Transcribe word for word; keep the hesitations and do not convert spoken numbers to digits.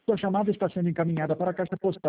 Sua chamada está sendo encaminhada para a caixa postal